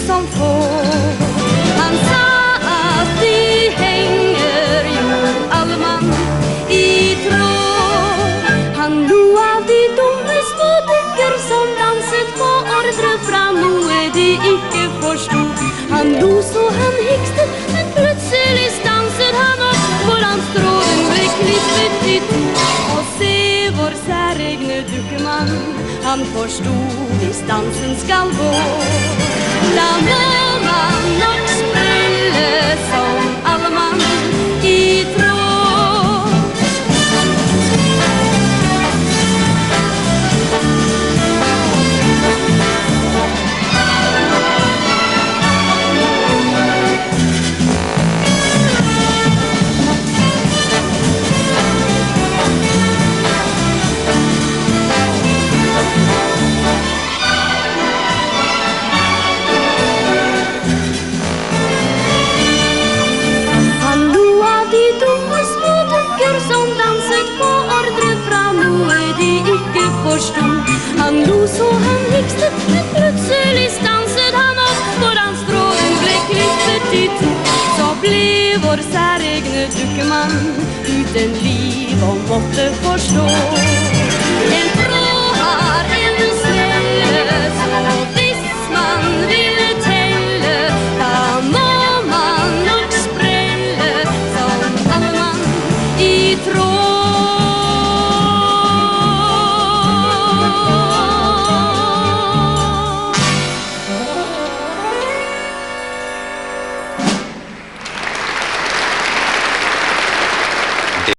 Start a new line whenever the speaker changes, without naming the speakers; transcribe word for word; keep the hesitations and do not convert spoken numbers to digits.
som få. Han sa at de henger jo alle mann i tråd. Han lo av de dumme små dukker som danset på ordre fra noe de ikke forstod. Han lo så han hikstet, men plutselig stanset han opp foran strålen ble klippet i to. Og se vår særegne dukkemann, han forstod hvis dansen skal gå. Da må man nok sprelle som alle mann i tråd. Han lo så han hikstet, men plutselig stanset han opp foran strålen ble klippet i to. Så ble vår særegne dukkemann uten liv og måtte forstå. En tråd har en snelle, så hvis man ville telle, da må man nok sprelle som alle mann i tråd.